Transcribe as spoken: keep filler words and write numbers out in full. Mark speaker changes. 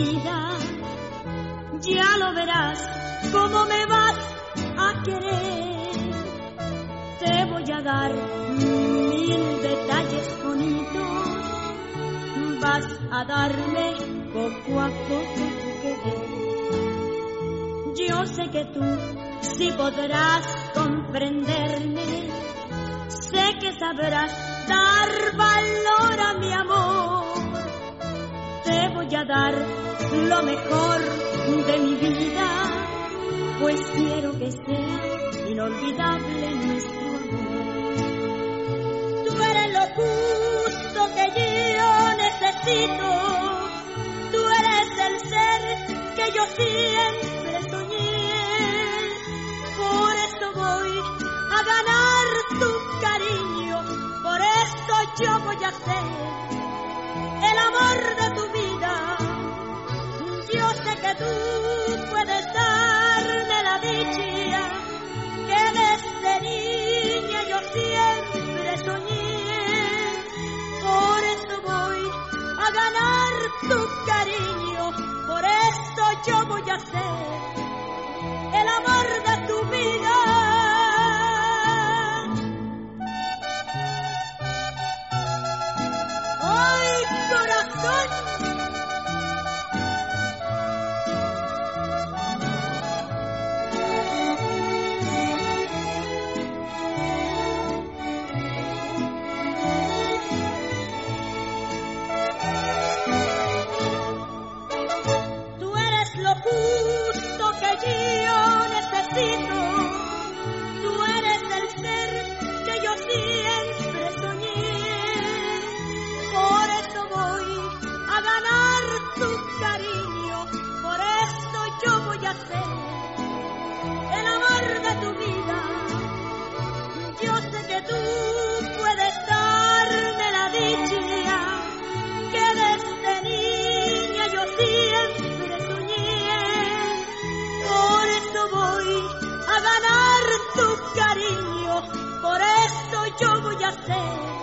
Speaker 1: vida. Ya lo verás cómo me vas a querer. Te voy a dar mil detalles bonitos. Vas a darme poco a poco tu querer. Yo sé que tú sí podrás comprenderme. Sé que sabrás dar valor a mi amor. Te voy a dar lo mejor de mi vida, pues quiero que sea inolvidable nuestro amor. Tú eres lo justo que yo necesito. Tú eres el ser que yo siempre soñé. Por eso voy a ganar tu cariño. Por eso yo voy a ser el amor de tu vida. Yo sé que tú puedes darme la dicha que desde niña yo siempre soñé. Por eso voy a ganar tu cariño. Por eso yo voy a ser el amor de tu vida. ¡Ay, corazón! Tú eres lo justo que yo necesito. Tú eres el ser que yo siempre soñé. Por eso voy a ganar tu cariño. Por eso yo voy a ser el amor de tu vida. Yo sé que tú puedes darme la dicha que desde niña yo siempre soñé. Por eso voy a ganar tu cariño. Por eso yo voy a ser